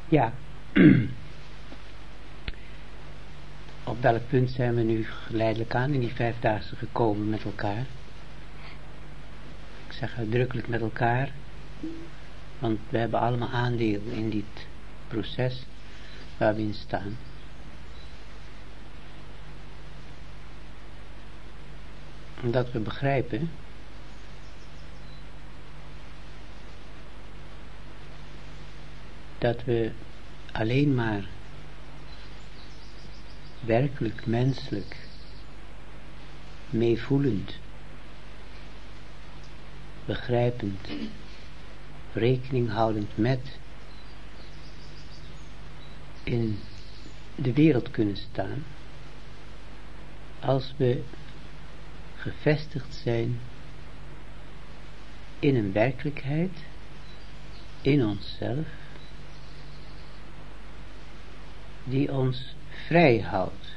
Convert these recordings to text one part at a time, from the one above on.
Ja. Op welk punt zijn we nu geleidelijk aan in die 5-daagse gekomen met elkaar? Ik zeg uitdrukkelijk met elkaar, want we hebben allemaal aandeel in dit proces waar we in staan. Dat we begrijpen dat we alleen maar werkelijk menselijk, meevoelend, begrijpend, rekening houdend met in de wereld kunnen staan, als we gevestigd zijn in een werkelijkheid, in onszelf, die ons vrij houdt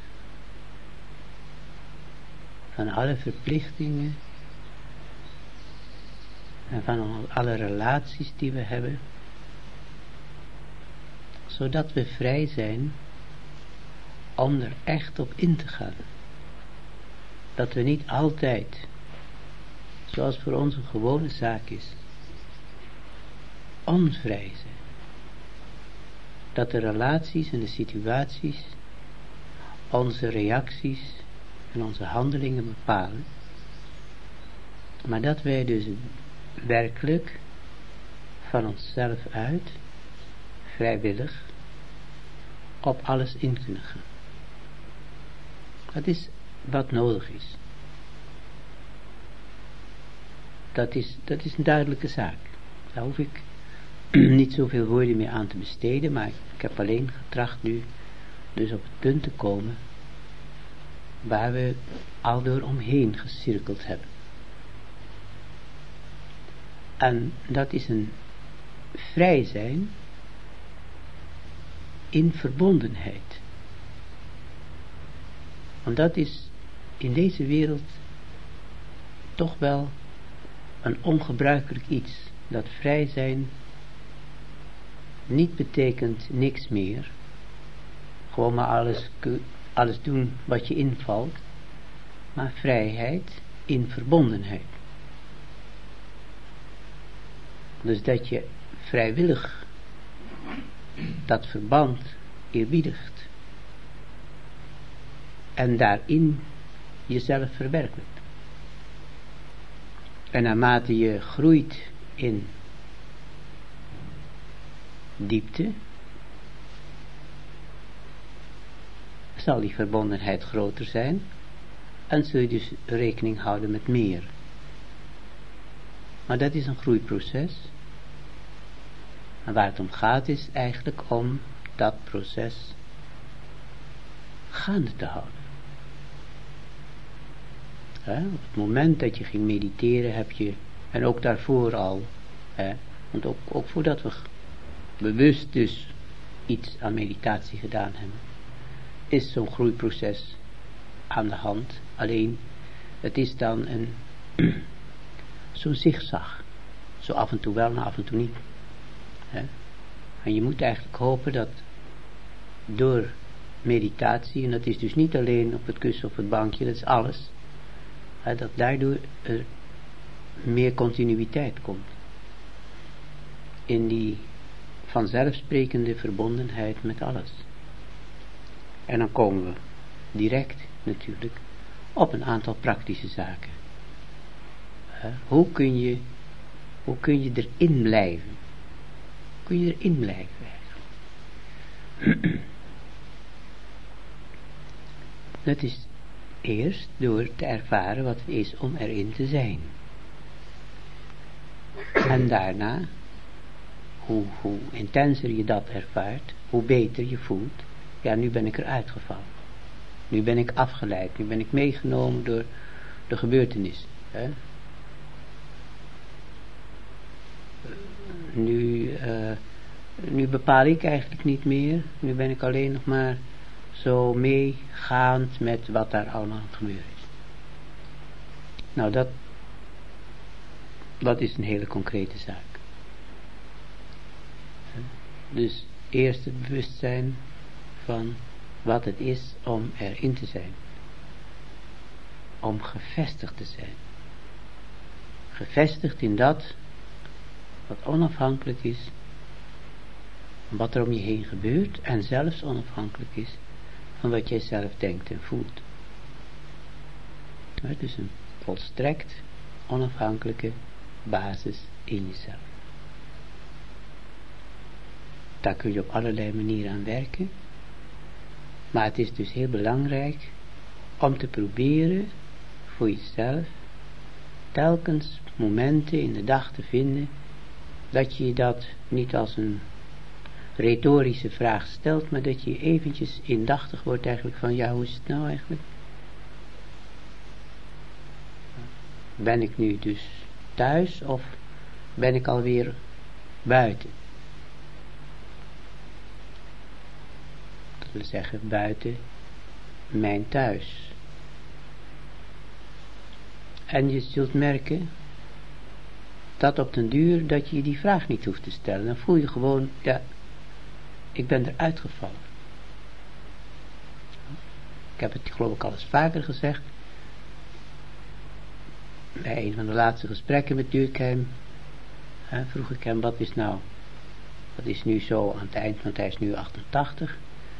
van alle verplichtingen en van alle relaties die we hebben, zodat we vrij zijn om er echt op in te gaan. Dat we niet altijd, zoals voor ons een gewone zaak is, onvrij zijn. Dat de relaties en de situaties onze reacties en onze handelingen bepalen. Maar dat wij dus werkelijk van onszelf uit, vrijwillig, op alles in kunnen gaan. Dat is wat nodig is. Dat is een duidelijke zaak. Daar hoef ik niet zoveel woorden meer aan te besteden, maar ik heb alleen getracht nu dus op het punt te komen waar we al door omheen gecirkeld hebben. En dat is een vrij zijn in verbondenheid. Want dat is in deze wereld toch wel een ongebruikelijk iets. Dat vrij zijn niet betekent niks meer. Gewoon maar alles doen wat je invalt. Maar vrijheid in verbondenheid. Dus dat je vrijwillig dat verband eerbiedigt. En daarin jezelf verwerkelijkt. En naarmate je groeit in diepte, zal die verbondenheid groter zijn en zul je dus rekening houden met meer. Maar dat is een groeiproces. En waar het om gaat is eigenlijk om dat proces gaande te houden. Op het moment dat je ging mediteren heb je, en ook daarvoor al, want ook voordat we bewust dus iets aan meditatie gedaan hebben, is zo'n groeiproces aan de hand. Alleen, het is dan zo'n zigzag. Zo af en toe wel, maar af en toe niet. En je moet eigenlijk hopen dat door meditatie, en dat is dus niet alleen op het kussen of het bankje, dat is alles, dat daardoor er meer continuïteit komt. In die vanzelfsprekende verbondenheid met alles. En dan komen we direct natuurlijk op een aantal praktische zaken. Hoe kun je erin blijven? Hoe kun je erin blijven eigenlijk? Dat is eerst door te ervaren wat het is om erin te zijn. En daarna, hoe intenser je dat ervaart, hoe beter je voelt. Ja, nu ben ik eruit gevallen. Nu ben ik afgeleid. Nu ben ik meegenomen door de gebeurtenis. Nu bepaal ik eigenlijk niet meer. Nu ben ik alleen nog maar zo meegaand met wat daar allemaal aan het gebeuren is. Nou, dat is een hele concrete zaak. Dus eerst het bewustzijn van wat het is om erin te zijn. Om gevestigd te zijn. Gevestigd in dat wat onafhankelijk is van wat er om je heen gebeurt en zelfs onafhankelijk is van wat jij zelf denkt en voelt. Het is een volstrekt onafhankelijke basis in jezelf. Daar kun je op allerlei manieren aan werken. Maar het is dus heel belangrijk om te proberen voor jezelf telkens momenten in de dag te vinden dat je dat niet als een retorische vraag stelt, maar dat je eventjes indachtig wordt eigenlijk van, ja, hoe is het nou eigenlijk? Ben ik nu dus thuis of ben ik alweer buiten? Dat wil zeggen buiten mijn thuis. En je zult merken dat op den duur dat je die vraag niet hoeft te stellen. Dan voel je gewoon, ja, ik ben eruit gevallen. Ik heb het geloof ik al eens vaker gezegd. Bij een van de laatste gesprekken met Durkheim vroeg ik hem, wat is nu zo aan het eind, want hij is nu 88.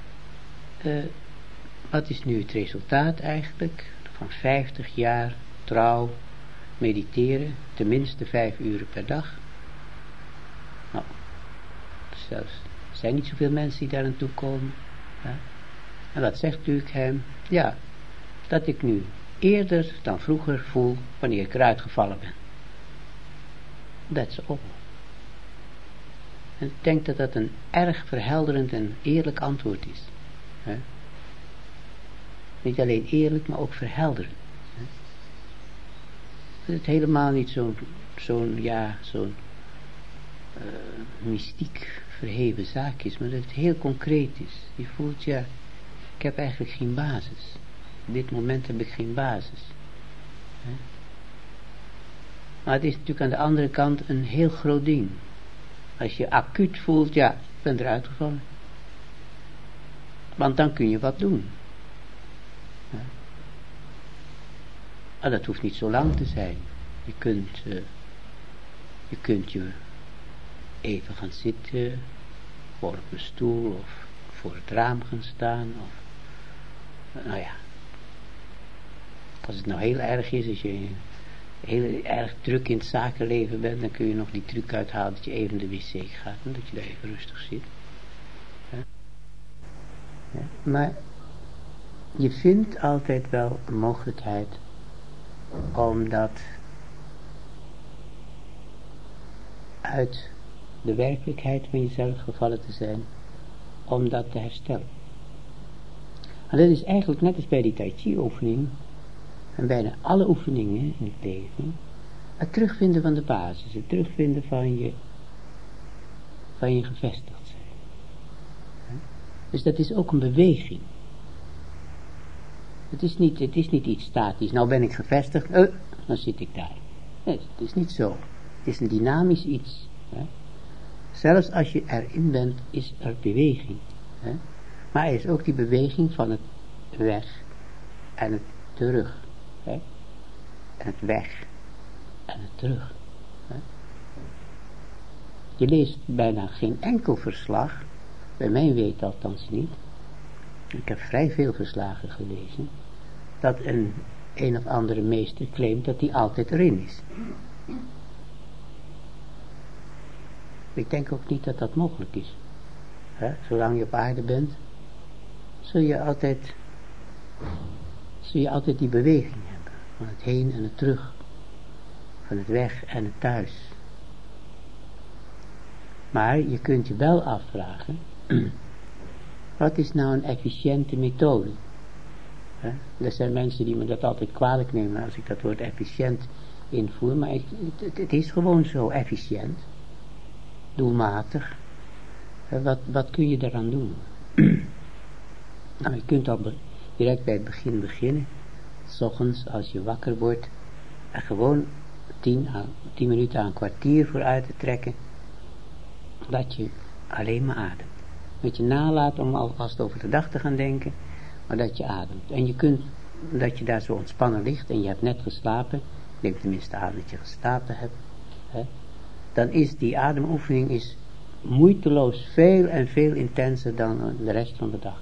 Wat is nu het resultaat eigenlijk van 50 jaar trouw mediteren, tenminste 5 uren per dag? Nou, zelfs, er zijn niet zoveel mensen die daar aan toe komen. En wat zegt Durkheim? Ja, dat ik nu eerder dan vroeger voel wanneer ik eruit gevallen ben. That's all. En ik denk dat dat een erg verhelderend en eerlijk antwoord is. Niet alleen eerlijk, maar ook verhelderend. Dat het helemaal niet zo'n mystiek verheven zaak is, maar dat het heel concreet is. Je voelt, ja, ik heb eigenlijk geen basis. Op dit moment heb ik geen basis. Maar het is natuurlijk aan de andere kant een heel groot ding. Als je acuut voelt, ja, ik ben eruit gevallen. Want dan kun je wat doen. Maar dat hoeft niet zo lang te zijn. Je kunt je even gaan zitten, voor op een stoel of voor het raam gaan staan. Of, nou ja, als het nou heel erg is, als je heel erg druk in het zakenleven bent, dan kun je nog die truc uithalen dat je even de wc gaat en dat je daar even rustig zit. Ja, maar je vindt altijd wel een mogelijkheid om dat uit de werkelijkheid van jezelf gevallen te zijn, om dat te herstellen. En dat is eigenlijk net als bij die Tai Chi oefening, en bijna alle oefeningen in het leven, het terugvinden van de basis, het terugvinden van je gevestigd zijn. Dus dat is ook een beweging. Het is niet iets statisch. Nou ben ik gevestigd, dan zit ik daar. Nee, het is niet zo. Het is een dynamisch iets. Zelfs als je erin bent, is er beweging. Maar er is ook die beweging van het weg en het terug. En het weg en het terug. Je leest bijna geen enkel verslag, bij mij weet althans niet, ik heb vrij veel verslagen gelezen, dat een of andere meester claimt dat hij altijd erin is. Ik denk ook niet dat dat mogelijk is. Zolang je op aarde bent, zul je altijd die beweging hebben, van het heen en het terug, van het weg en het thuis. Maar je kunt je wel afvragen, wat is nou een efficiënte methode? Er zijn mensen die me dat altijd kwalijk nemen als ik dat woord efficiënt invoer, maar het is gewoon zo efficiënt, doelmatig. Wat kun je daaraan doen? Nou, je kunt al direct bij het begin beginnen, 's ochtends als je wakker wordt, en gewoon 10 minuten aan een kwartier vooruit te trekken, dat je alleen maar ademt. met je nalaat om alvast over de dag te gaan denken, maar dat je ademt. En je kunt, dat je daar zo ontspannen ligt en je hebt net geslapen, neem tenminste aan dat je geslapen hebt, hè, dan is die ademoefening is moeiteloos veel en veel intenser dan de rest van de dag.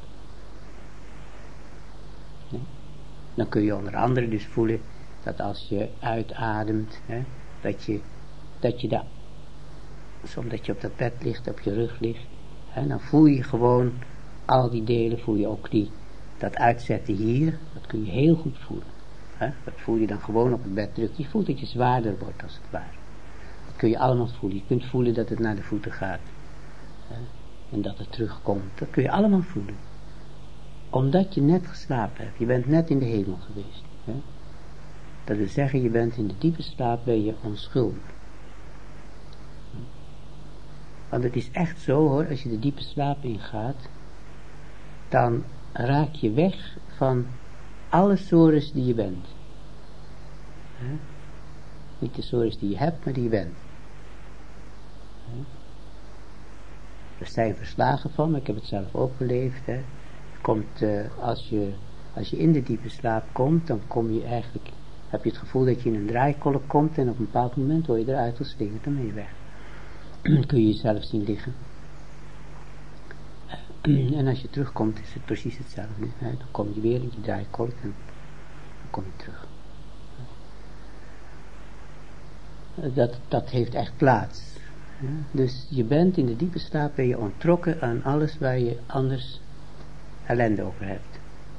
Ja. Dan kun je onder andere dus voelen dat als je uitademt, hè, dat je daar, omdat je op dat bed ligt, op je rug ligt, hè, dan voel je gewoon al die delen, voel je ook dat uitzetten hier, dat kun je heel goed voelen. Hè. Dat voel je dan gewoon op het bed terug. Je voelt dat je zwaarder wordt als het ware. Dat kun je allemaal voelen. Je kunt voelen dat het naar de voeten gaat. Hè. En dat het terugkomt. Dat kun je allemaal voelen. Omdat je net geslapen hebt. Je bent net in de hemel geweest. Hè. Dat wil zeggen, je bent in de diepe slaap, ben je onschuldig. Want het is echt zo hoor, als je de diepe slaap ingaat, dan raak je weg van alle sores die je bent. He? Niet de sores die je hebt, maar die je bent. He? Er zijn verslagen van, maar ik heb het zelf ook beleefd. He? Komt, als je in de diepe slaap komt, dan kom je eigenlijk, heb je het gevoel dat je in een draaikolk komt en op een bepaald moment word je eruit geslingerd, dan ben je weg. Dan kun je jezelf zien liggen. En als je terugkomt is het precies hetzelfde. Hè? Dan kom je weer in je draaikolk en dan kom je terug. Dat heeft echt plaats. Hè? Dus je bent in de diepe slaap, ben je onttrokken aan alles waar je anders ellende over hebt.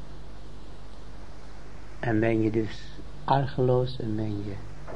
En ben je dus argeloos en ben je,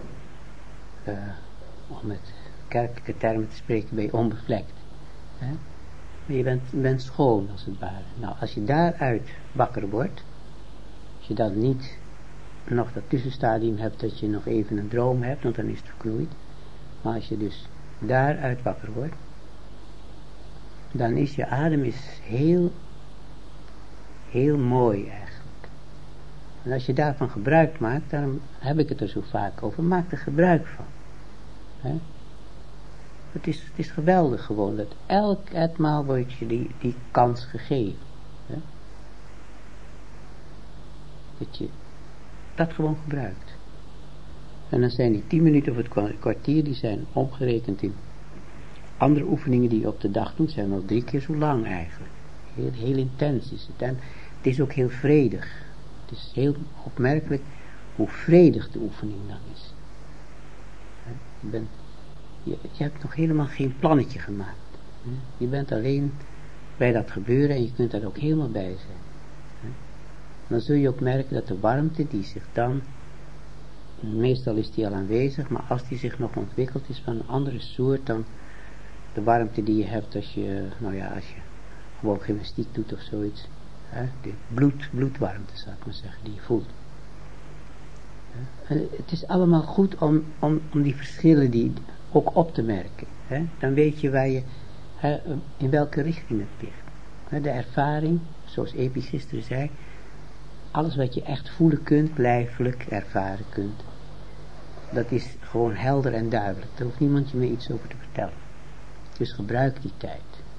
om met kerkelijke termen te spreken, ben je onbevlekt. Hè? Maar je bent schoon als het ware. Nou, als je daaruit wakker wordt, als je dan niet nog dat tussenstadium hebt dat je nog even een droom hebt, want dan is het verknoeid. Maar als je dus daaruit wakker wordt, dan is je adem heel, heel mooi eigenlijk. En als je daarvan gebruik maakt, daarom heb ik het er zo vaak over, maak er gebruik van. Hè? Het is geweldig gewoon, dat elk etmaal wordt je die kans gegeven. Hè? Dat je dat gewoon gebruikt. En dan zijn die 10 minuten of het kwartier, die zijn omgerekend in andere oefeningen die je op de dag doet, zijn wel 3 keer zo lang eigenlijk. Heel intens is het. En het is ook heel vredig. Het is heel opmerkelijk hoe vredig de oefening dan is. Je hebt nog helemaal geen plannetje gemaakt. Je bent alleen bij dat gebeuren en je kunt daar ook helemaal bij zijn. Dan zul je ook merken dat de warmte die zich dan, meestal is die al aanwezig, maar als die zich nog ontwikkeld is van een andere soort dan de warmte die je hebt als je gewoon gymnastiek doet of zoiets. De bloedwarmte zou ik maar zeggen, die je voelt. En het is allemaal goed om die verschillen die ook op te merken. Dan weet je waar je, in welke richting het ligt. De ervaring, zoals Epi gisteren zei, alles wat je echt voelen kunt, lijfelijk ervaren kunt, dat is gewoon helder en duidelijk. Daar hoeft niemand je meer iets over te vertellen. Dus gebruik die tijd.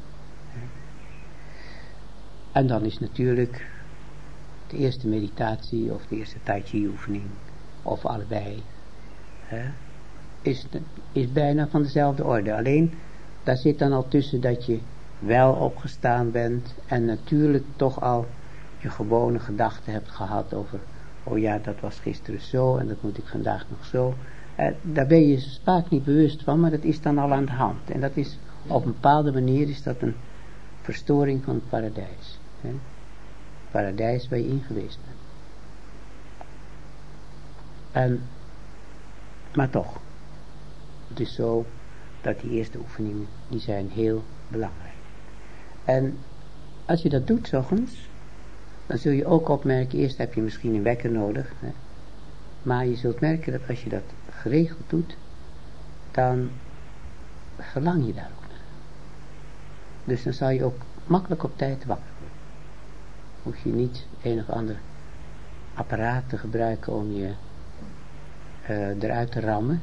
En dan is natuurlijk de eerste meditatie of de eerste tai chi oefening, of allebei, is bijna van dezelfde orde. Alleen, daar zit dan al tussen dat je wel opgestaan bent en natuurlijk toch al je gewone gedachten hebt gehad over, oh ja, dat was gisteren zo en dat moet ik vandaag nog zo. Daar ben je vaak niet bewust van, maar dat is dan al aan de hand. En dat is, op een bepaalde manier is dat een verstoring van het paradijs. Paradijs waar je in geweest bent. Maar toch, het is zo dat die eerste oefeningen, die zijn heel belangrijk. En als je dat doet 's ochtends, dan zul je ook opmerken, eerst heb je misschien een wekker nodig, maar je zult merken dat als je dat geregeld doet, dan verlang je daar ook naar. Dus dan zal je ook makkelijk op tijd wakker worden. Hoef je niet een of ander apparaat te gebruiken om je eruit te rammen.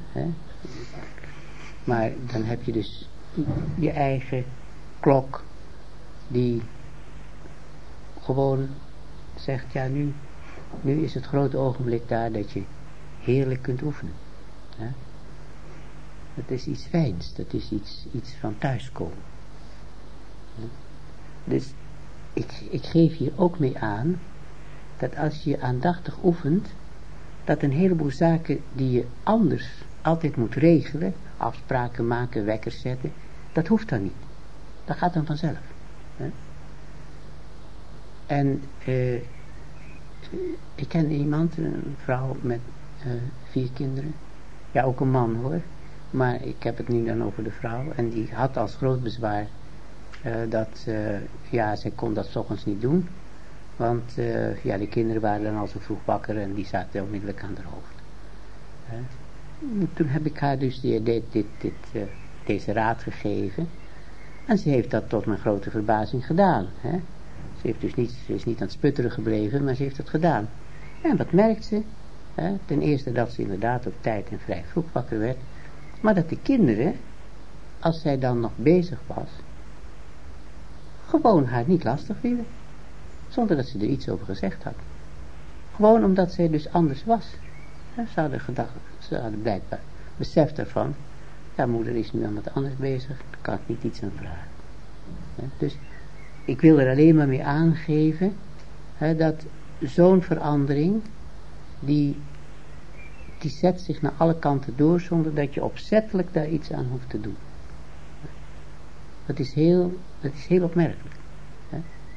Maar dan heb je dus je eigen klok die gewoon zegt, ja, nu is het grote ogenblik daar dat je heerlijk kunt oefenen. Hè? Dat is iets fijns, dat is iets van thuiskomen. Hè? Dus ik geef hier ook mee aan, dat als je aandachtig oefent, dat een heleboel zaken die je anders altijd moet regelen, afspraken maken, wekkers zetten, dat hoeft dan niet. Dat gaat dan vanzelf. Hè? En ik ken iemand, een vrouw met 4 kinderen. Ja, ook een man hoor. Maar ik heb het nu dan over de vrouw. En die had als groot bezwaar dat, zij kon dat 's ochtends niet doen. Want de kinderen waren dan al zo vroeg wakker en die zaten onmiddellijk aan haar hoofd. Toen heb ik haar dus deze raad gegeven. En ze heeft dat tot mijn grote verbazing gedaan. Hè? Ze is niet aan het sputteren gebleven, maar ze heeft het gedaan. En wat merkt ze? Ten eerste dat ze inderdaad op tijd en vrij vroeg wakker werd. Maar dat de kinderen, als zij dan nog bezig was, gewoon haar niet lastig vielen. Zonder dat ze er iets over gezegd had. Gewoon omdat zij dus anders was. Ze hadden blijkbaar besef daarvan. Ja, moeder is nu aan wat anders bezig. Daar kan ik niet iets aan vragen. Dus ik wil er alleen maar mee aangeven, dat zo'n verandering, die zet zich naar alle kanten door, zonder dat je opzettelijk daar iets aan hoeft te doen. Dat is heel opmerkelijk. Hè?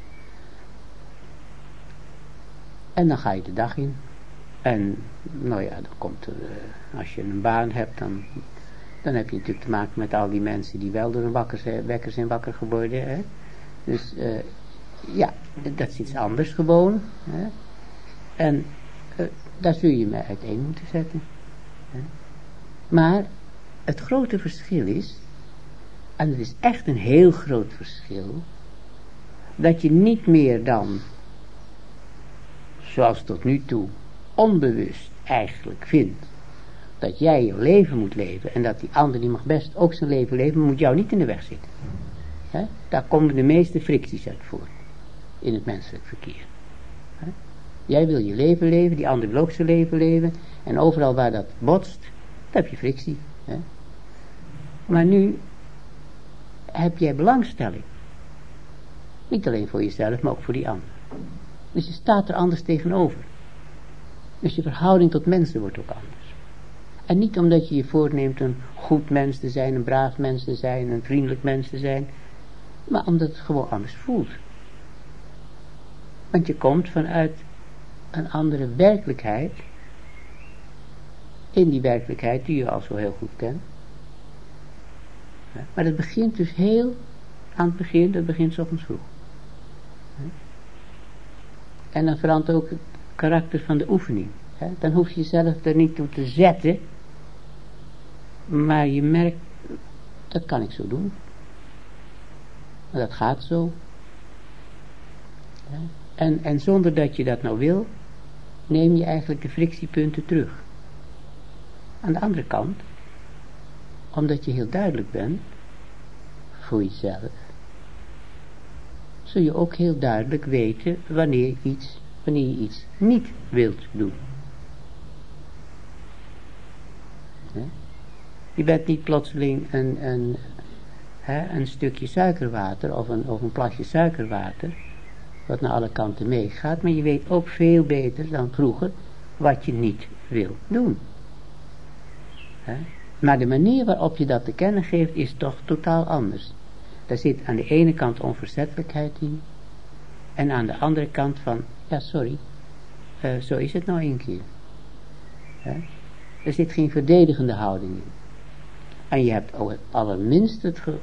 En dan ga je de dag in. En nou ja, dan komt er, als je een baan hebt, dan heb je natuurlijk te maken met al die mensen die wel door een wekker zijn wakker geworden. Hè? Dus dat is iets anders gewoon. Hè? En daar zul je mee uiteen moeten zetten. Hè? Maar het grote verschil is, en het is echt een heel groot verschil, dat je niet meer dan, zoals tot nu toe, onbewust eigenlijk vindt, dat jij je leven moet leven, en dat die ander die mag best ook zijn leven leven, maar moet jou niet in de weg zitten. He? Daar komen de meeste fricties uit voort, in het menselijk verkeer. He? Jij wil je leven leven, die ander wil ook zijn leven leven, en overal waar dat botst, daar heb je frictie. He? Maar nu heb jij belangstelling. Niet alleen voor jezelf, maar ook voor die ander. Dus je staat er anders tegenover. Dus je verhouding tot mensen wordt ook anders. En niet omdat je je voorneemt een goed mens te zijn, een braaf mens te zijn, een vriendelijk mens te zijn, maar omdat het gewoon anders voelt. Want je komt vanuit een andere werkelijkheid, in die werkelijkheid die je al zo heel goed kent. Maar dat begint dus aan het begin, dat begint 's ochtends vroeg. En dan verandert ook het karakter van de oefening. Dan hoef je jezelf er niet toe te zetten, maar je merkt, dat kan ik zo doen. Dat gaat zo. En zonder dat je dat nou wil, neem je eigenlijk de frictiepunten terug. Aan de andere kant, omdat je heel duidelijk bent voor jezelf, zul je ook heel duidelijk weten wanneer je iets niet wilt doen. Je bent niet plotseling een stukje suikerwater of een plasje suikerwater wat naar alle kanten meegaat, maar je weet ook veel beter dan vroeger wat je niet wil doen. Maar de manier waarop je dat te kennen geeft is toch totaal anders. Daar zit aan de ene kant onverzettelijkheid in en aan de andere kant van, ja sorry, zo is het nou een keer. Er zit geen verdedigende houding in. En je hebt ook het allerminst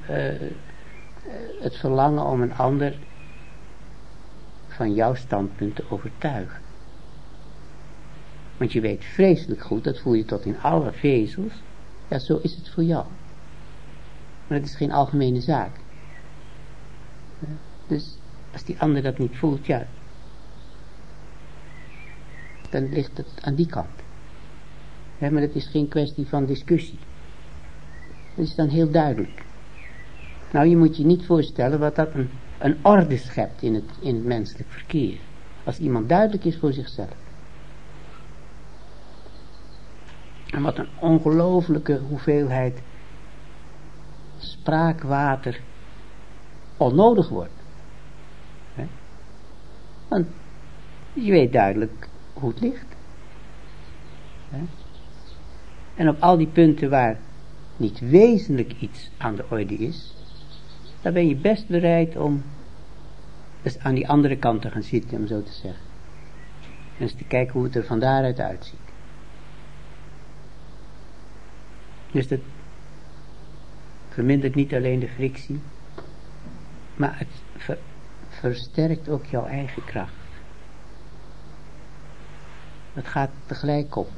het verlangen om een ander van jouw standpunt te overtuigen. Want je weet vreselijk goed, dat voel je tot in alle vezels, ja zo is het voor jou. Maar het is geen algemene zaak. Dus als die ander dat niet voelt, ja, dan ligt het aan die kant. Maar het is geen kwestie van discussie. Dat is dan heel duidelijk. Nou, je moet je niet voorstellen wat dat een orde schept in het menselijk verkeer. Als iemand duidelijk is voor zichzelf. En wat een ongelooflijke hoeveelheid spraakwater onnodig wordt. He? Want je weet duidelijk hoe het ligt. He? En op al die punten waar niet wezenlijk iets aan de orde is, daar ben je best bereid om dus aan die andere kant te gaan zitten, om zo te zeggen. En eens te kijken hoe het er van daaruit uitziet. Dus dat vermindert niet alleen de frictie, maar het versterkt ook jouw eigen kracht. Het gaat tegelijk op.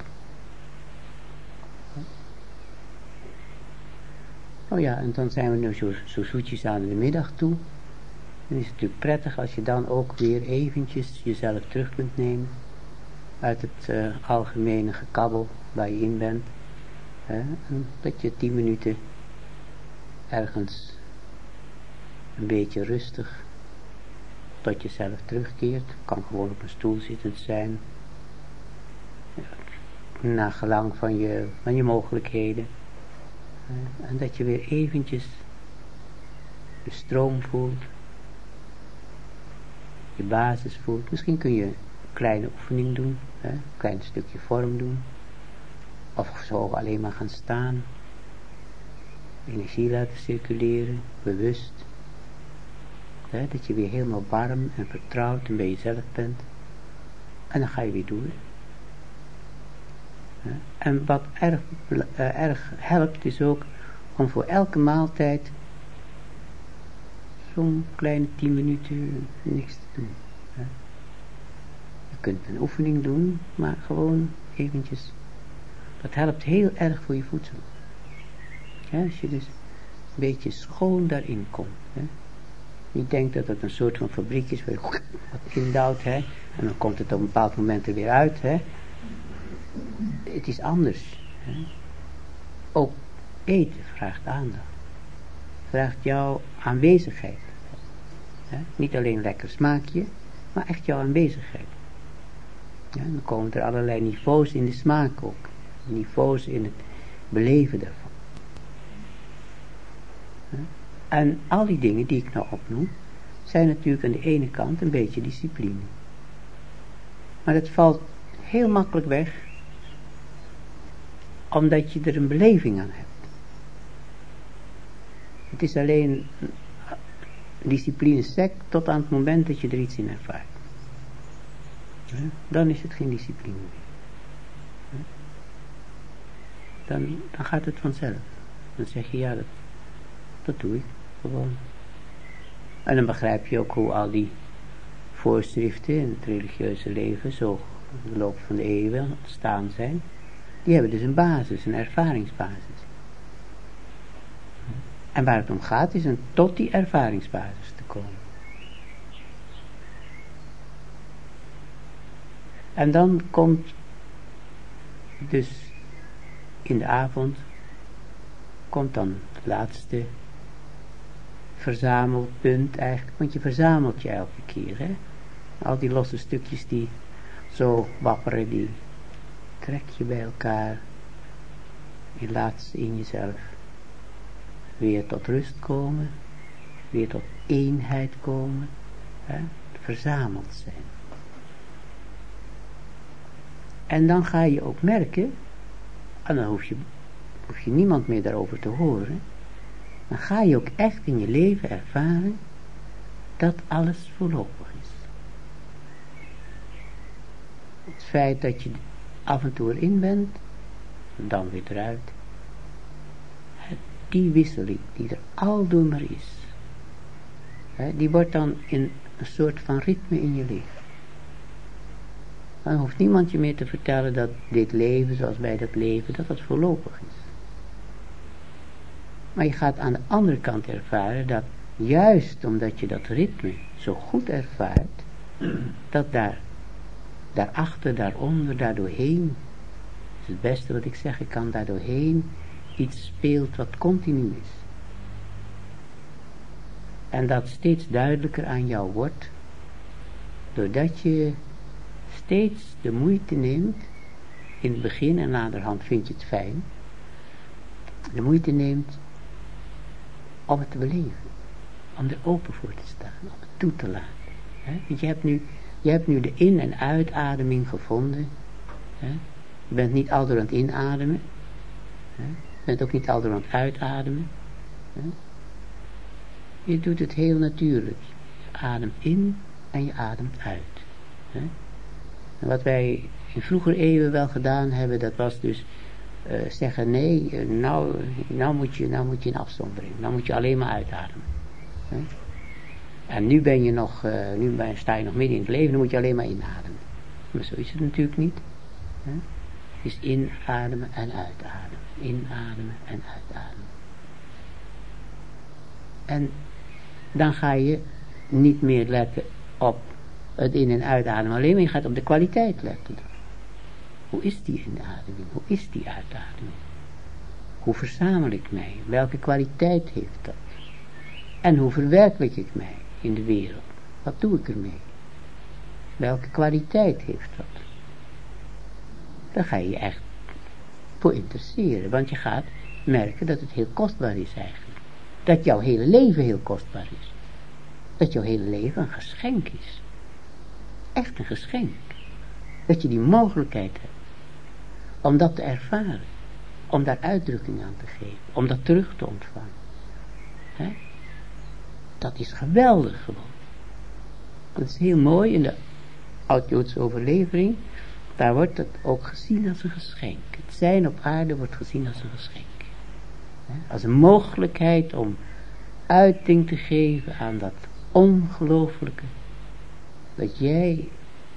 Oh ja, en dan zijn we nu zo zoetjes aan de middag toe. Dan is het natuurlijk prettig als je dan ook weer eventjes jezelf terug kunt nemen uit het algemene gekabbel waar je in bent. En dat je 10 minuten ergens een beetje rustig tot jezelf terugkeert. Kan gewoon op een stoel zittend zijn. Naar gelang van je mogelijkheden. En dat je weer eventjes de stroom voelt. Je basis voelt. Misschien kun je een kleine oefening doen. Een klein stukje vorm doen. Of zo alleen maar gaan staan. Energie laten circuleren. Bewust. Dat je weer helemaal warm en vertrouwd en bij jezelf bent. En dan ga je weer door. En wat erg helpt is ook om voor elke maaltijd zo'n kleine 10 minuten niks te doen. Je kunt een oefening doen, maar gewoon eventjes. Dat helpt heel erg voor je voedsel. Als je dus een beetje schoon daarin komt. Je denkt dat het een soort van fabriek is waar je wat indouwt. En dan komt het op een bepaald moment er weer uit. Het is anders. Ook eten vraagt aandacht. Vraagt jouw aanwezigheid. Niet alleen lekker smaakje, maar echt jouw aanwezigheid. Dan komen er allerlei niveaus in de smaak ook. Niveaus in het beleven daarvan. En al die dingen die ik nou opnoem, zijn natuurlijk aan de ene kant een beetje discipline. Maar dat valt heel makkelijk weg, omdat je er een beleving aan hebt. Het is alleen discipline sec tot aan het moment dat je er iets in ervaart. Dan is het geen discipline meer. Dan gaat het vanzelf. Dan zeg je, ja, dat doe ik gewoon. En dan begrijp je ook hoe al die voorschriften in het religieuze leven zo in de loop van de eeuwen ontstaan zijn. Die hebben dus een basis, een ervaringsbasis. En waar het om gaat is tot die ervaringsbasis te komen. En dan komt dus in de avond komt dan het laatste verzamelpunt eigenlijk, want je verzamelt je elke keer. Al die losse stukjes die zo wapperen, die trek je bij elkaar. Je laat ze in jezelf weer tot rust komen, weer tot eenheid komen, verzameld zijn. En dan ga je ook merken, en dan hoef je niemand meer daarover te horen, dan ga je ook echt in je leven ervaren dat alles voorlopig is. Het feit dat je af en toe erin bent, dan weer eruit. Die wisseling die er aldoor maar is, die wordt dan in een soort van ritme in je leven. Dan hoeft niemand je meer te vertellen dat dit leven, zoals wij dat leven, dat het voorlopig is. Maar je gaat aan de andere kant ervaren dat juist omdat je dat ritme zo goed ervaart, dat daarachter, daaronder, daardoorheen, is het beste wat ik zeggen kan, daardoorheen iets speelt wat continu is. En dat steeds duidelijker aan jou wordt, doordat je steeds de moeite neemt, in het begin en naderhand vind je het fijn, de moeite neemt om het te beleven, om er open voor te staan, om het toe te laten. Want je hebt nu de in- en uitademing gevonden. Je bent niet altijd aan het inademen. Je bent ook niet altijd aan het uitademen. Je doet het heel natuurlijk. Je ademt in en je ademt uit. En wat wij in vroegere eeuwen wel gedaan hebben, dat was dus zeggen nee, nou moet je in afzondering. Nou moet je alleen maar uitademen. En nu sta je nog midden in het leven, dan moet je alleen maar inademen. Maar zo is het natuurlijk niet. Het is inademen en uitademen. Inademen en uitademen. En dan ga je niet meer letten op het in- en uitademen alleen, maar je gaat op de kwaliteit letten. Hoe is die inademing? Hoe is die uitademing? Hoe verzamel ik mij? Welke kwaliteit heeft dat? En hoe verwerkelijk ik mij in de wereld? Wat doe ik ermee? Welke kwaliteit heeft dat? Daar ga je je echt voor interesseren, want je gaat merken dat het heel kostbaar is eigenlijk. Dat jouw hele leven heel kostbaar is. Dat jouw hele leven een geschenk is. Echt een geschenk. Dat je die mogelijkheid hebt om dat te ervaren. Om daar uitdrukking aan te geven. Om dat terug te ontvangen. Dat is geweldig gewoon. Dat is heel mooi in de Oud-Joodse overlevering. Daar wordt het ook gezien als een geschenk. Het zijn op aarde wordt gezien als een geschenk. Als een mogelijkheid om uiting te geven aan dat ongelooflijke. Dat jij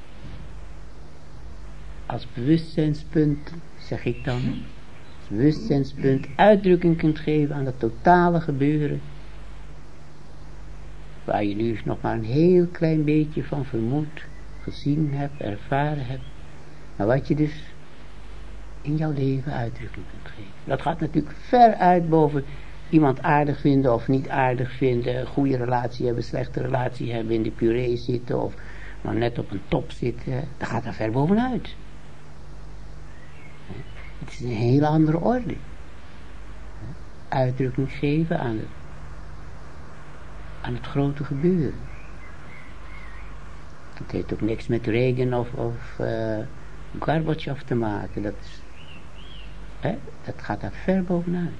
als bewustzijnspunt, zeg ik dan, als bewustzijnspunt uitdrukking kunt geven aan dat totale gebeuren. Waar je nu nog maar een heel klein beetje van vermoed, gezien hebt, ervaren hebt. Maar wat je dus in jouw leven uitdrukking kunt geven. Dat gaat natuurlijk ver uit boven iemand aardig vinden of niet aardig vinden. Goede relatie hebben, slechte relatie hebben, in de puree zitten of maar net op een top zitten. Dat gaat er ver bovenuit. Het is een hele andere orde. Uitdrukking geven aan het grote gebeuren. Het heeft ook niks met Reagan of Gorbachev te maken. Dat gaat daar ver bovenuit.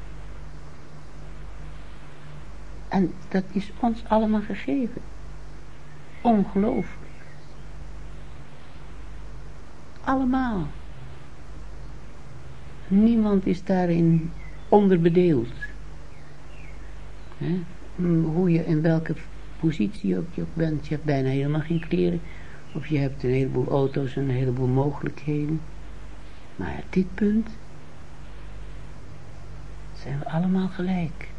En dat is ons allemaal gegeven. Ongelooflijk. Allemaal. Niemand is daarin onderbedeeld. Hoe je in welke positie je ook bent. Je hebt bijna helemaal geen kleren. Of je hebt een heleboel auto's en een heleboel mogelijkheden. Maar op dit punt zijn we allemaal gelijk.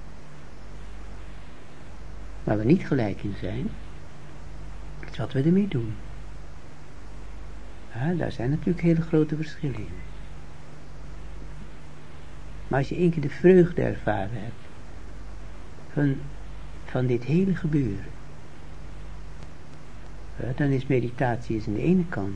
Waar we niet gelijk in zijn, is wat we ermee doen. Ja, daar zijn natuurlijk hele grote verschillen in. Maar als je één keer de vreugde ervaren hebt van dit hele gebeuren, dan is meditatie aan de ene kant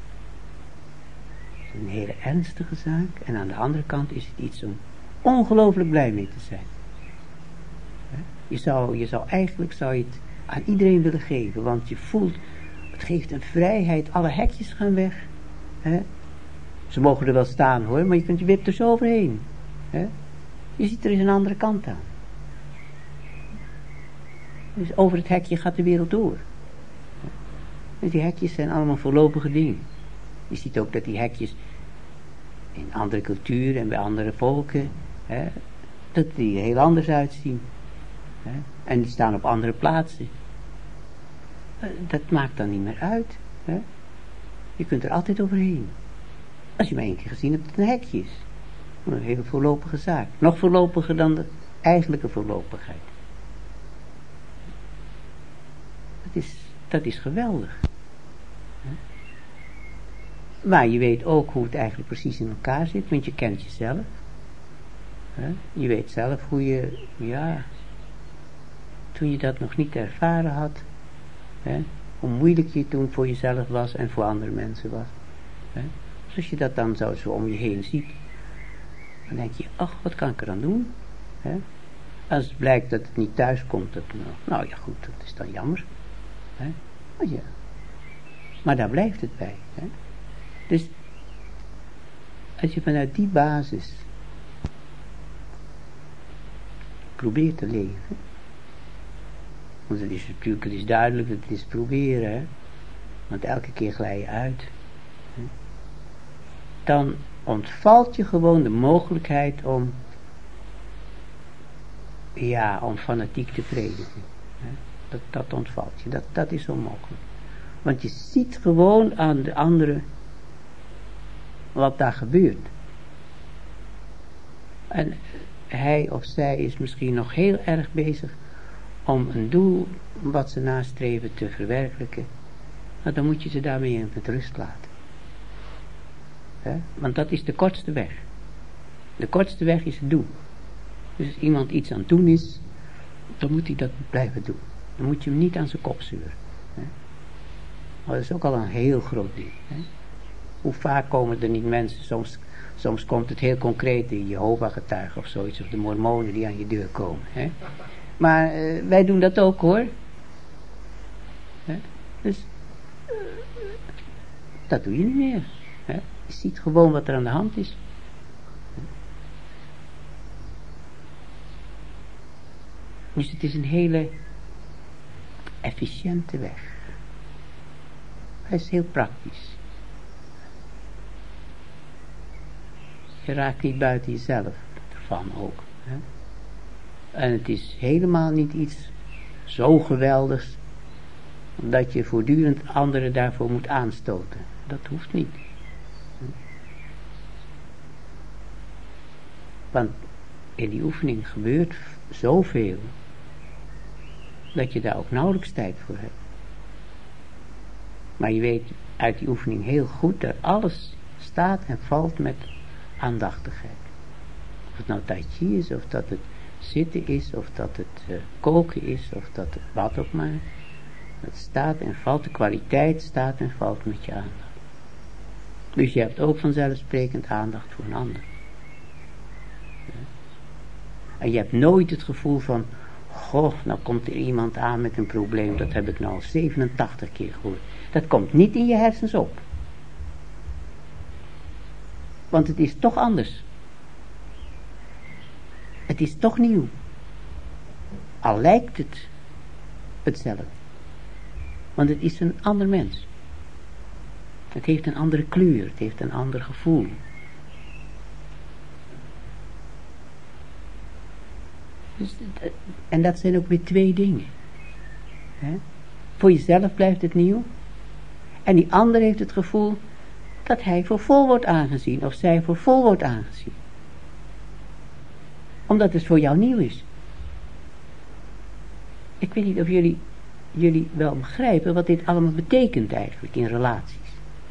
een hele ernstige zaak, en aan de andere kant is het iets om ongelooflijk blij mee te zijn. Je zou het aan iedereen willen geven, want je voelt, het geeft een vrijheid, alle hekjes gaan weg. Ze mogen er wel staan hoor, maar je wipt er zo overheen. Je ziet er eens een andere kant aan. Dus over het hekje gaat de wereld door. Dus die hekjes zijn allemaal voorlopige dingen. Je ziet ook dat die hekjes in andere culturen en bij andere volken, dat die er heel anders uitzien. En die staan op andere plaatsen. Dat maakt dan niet meer uit. Je kunt er altijd overheen. Als je maar één keer gezien hebt dat het een hekje is. Een hele voorlopige zaak. Nog voorlopiger dan de eigenlijke voorlopigheid. Dat is geweldig. Maar je weet ook hoe het eigenlijk precies in elkaar zit, want je kent jezelf. Je weet zelf hoe je, toen je dat nog niet ervaren had, hè, hoe moeilijk je toen voor jezelf was en voor andere mensen was. Hè. Dus als je dat dan zo om je heen ziet, dan denk je, ach, wat kan ik er aan doen? Hè. Als het blijkt dat het niet thuis komt, nou ja goed, dat is dan jammer. Hè. Maar daar blijft het bij. Hè. Dus als je vanuit die basis probeert te leven, want het is natuurlijk, het is duidelijk, het is proberen, hè? Want elke keer glij je uit, hè? Dan ontvalt je gewoon de mogelijkheid om fanatiek te prediken. Hè? Dat ontvalt je, dat is onmogelijk. Want je ziet gewoon aan de anderen wat daar gebeurt. En hij of zij is misschien nog heel erg bezig om een doel wat ze nastreven te verwerkelijken. Nou, dan moet je ze daarmee met rust laten. He? Want dat is de kortste weg. De kortste weg is het doen. Dus als iemand iets aan het doen is, dan moet hij dat blijven doen. Dan moet je hem niet aan zijn kop zuren. Maar dat is ook al een heel groot ding. He? Hoe vaak komen er niet mensen, soms komt het heel concreet, de Jehovah-getuigen of zoiets, of de Mormonen die aan je deur komen. Hè? Maar wij doen dat ook hoor. Hè? Dus dat doe je niet meer. Hè? Je ziet gewoon wat er aan de hand is. Dus het is een hele efficiënte weg. Hij is heel praktisch. Je raakt niet buiten jezelf ervan ook. Hè? En het is helemaal niet iets zo geweldigs dat je voortdurend anderen daarvoor moet aanstoten. Dat hoeft niet. Want in die oefening gebeurt zoveel dat je daar ook nauwelijks tijd voor hebt. Maar je weet uit die oefening heel goed dat alles staat en valt met aandachtigheid. Of het nou tai chi is, of dat het zitten is, of dat het koken is, of dat het wat ook maar. Het staat en valt, de kwaliteit staat en valt met je aandacht. Dus je hebt ook vanzelfsprekend aandacht voor een ander. Ja. En je hebt nooit het gevoel van, goh, nou komt er iemand aan met een probleem, dat heb ik nou al 87 keer gehoord. Dat komt niet in je hersens op. Want het is toch anders. Het is toch nieuw. Al lijkt het hetzelfde. Want het is een ander mens. Het heeft een andere kleur. Het heeft een ander gevoel. Dus, en dat zijn ook weer twee dingen. He? Voor jezelf blijft het nieuw. En die ander heeft het gevoel dat hij voor vol wordt aangezien. Of zij voor vol wordt aangezien. Omdat het voor jou nieuw is. Ik weet niet of jullie wel begrijpen wat dit allemaal betekent eigenlijk in relaties.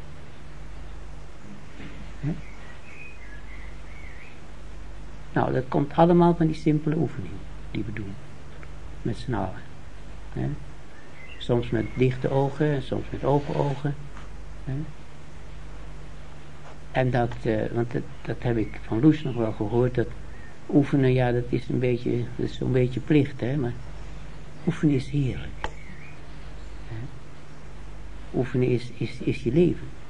He? Nou, dat komt allemaal van die simpele oefening die we doen. Met z'n allen. He? Soms met dichte ogen en soms met open ogen. He? En want dat heb ik van Loes nog wel gehoord, dat oefenen, ja, dat is zo'n beetje plicht, hè, maar oefenen is heerlijk. He? Oefenen is je leven.